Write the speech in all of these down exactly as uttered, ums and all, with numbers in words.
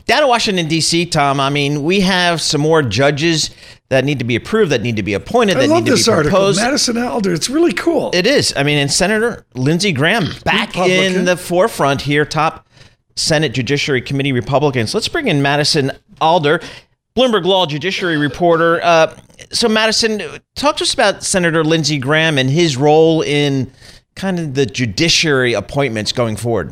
Down in Washington, D C, Tom, I mean, we have some more judges that need to be approved, that need to be appointed, I that love need to this be article. proposed. Madison Alder, it's really cool. It is. I mean, and Senator Lindsey Graham back Republican. in the forefront here, top Senate Judiciary Committee Republicans. Let's bring in Madison Alder, Bloomberg Law Judiciary reporter. Uh, so, Madison, talk to us about Senator Lindsey Graham and his role in kind of the judiciary appointments going forward.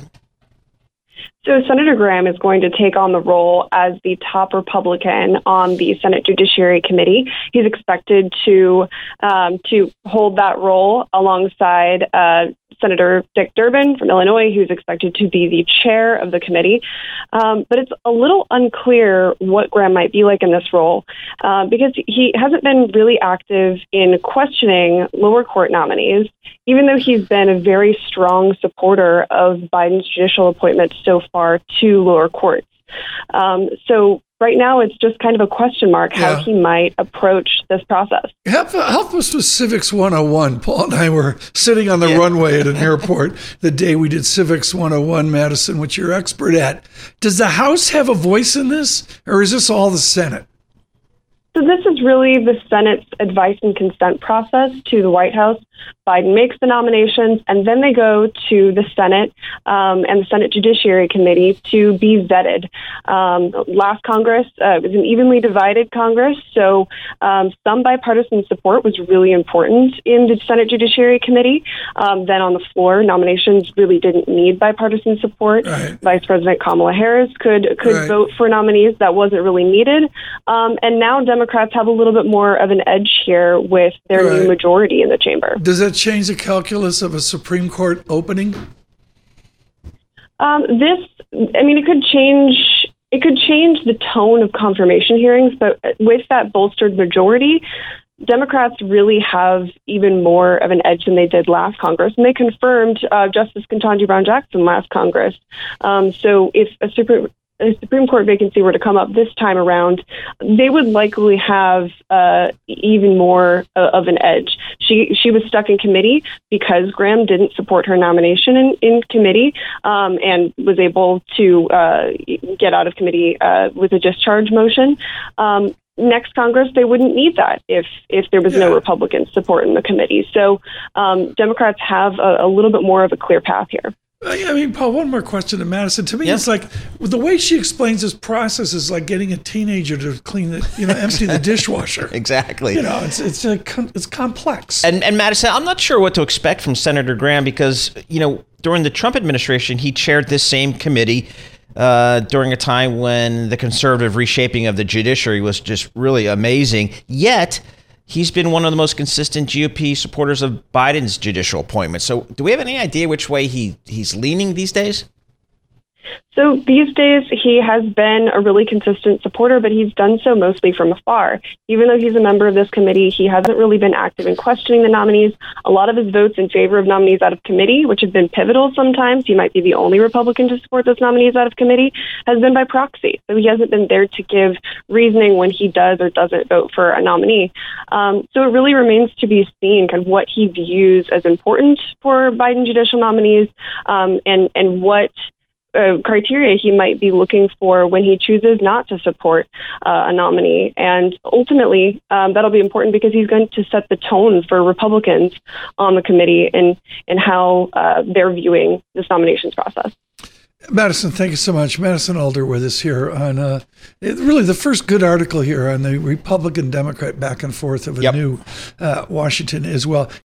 So Senator Graham is going to take on the role as the top Republican on the Senate Judiciary Committee. He's expected to um, to hold that role alongside uh, Senator Dick Durbin from Illinois, who's expected to be the chair of the committee. Um, but it's a little unclear what Graham might be like in this role uh, because he hasn't been really active in questioning lower court nominees, even though he's been a very strong supporter of Biden's judicial appointments so far to lower courts. Um, so right now, it's just kind of a question mark how Yeah. he might approach this process. Help, help us with Civics one oh one. Paul and I were sitting on the Yeah. runway at an airport the day we did Civics one oh one, Madison, which you're expert at. Does the House have a voice in this, or is this all the Senate? So this is really the Senate's advice and consent process to the White House. Biden makes the nominations, and then they go to the Senate um, and the Senate Judiciary Committee to be vetted. Um, last Congress uh, was an evenly divided Congress, so um, some bipartisan support was really important in the Senate Judiciary Committee. Um, then on the floor, nominations really didn't need bipartisan support. Right. Vice President Kamala Harris could could Right. vote for nominees that wasn't really needed, um, and now Democrats have a little bit more of an edge here with their Right. new majority in the chamber. Does that change the calculus of a Supreme Court opening? Um, this, I mean, it could change. It could change the tone of confirmation hearings, but with that bolstered majority, Democrats really have even more of an edge than they did last Congress, and they confirmed uh, Justice Ketanji Brown Jackson last Congress. Um, so, if a Supreme a Supreme Court vacancy were to come up this time around, they would likely have uh, even more uh, of an edge. She she was stuck in committee because Graham didn't support her nomination in, in committee um, and was able to uh, get out of committee uh, with a discharge motion. Um, Next Congress, they wouldn't need that if if there was Yeah. no Republican support in the committee. So um, Democrats have a, a little bit more of a clear path here. I mean, Paul, one more question to Madison. To me, Yeah. it's like the way she explains this process is like getting a teenager to clean the, you know, empty the dishwasher. Exactly. You know, it's it's a, com- it's complex. And, and Madison, I'm not sure what to expect from Senator Graham because, you know, during the Trump administration, he chaired this same committee uh, during a time when the conservative reshaping of the judiciary was just really amazing. Yet, he's been one of the most consistent G O P supporters of Biden's judicial appointments. So do we have any idea which way he, he's leaning these days? So these days, he has been a really consistent supporter, but he's done so mostly from afar. Even though he's a member of this committee, he hasn't really been active in questioning the nominees. A lot of his votes in favor of nominees out of committee, which have been pivotal sometimes, he might be the only Republican to support those nominees out of committee, has been by proxy. So he hasn't been there to give reasoning when he does or doesn't vote for a nominee. Um, so it really remains to be seen kind of what he views as important for Biden judicial nominees um, and, and what Uh, criteria he might be looking for when he chooses not to support uh, a nominee. And ultimately, um, that'll be important because he's going to set the tone for Republicans on the committee and, and how uh, they're viewing this nominations process. Madison, thank you so much. Madison Alder with us here on uh, it, really the first good article here on the Republican-Democrat back and forth of a Yep. new uh, Washington as well.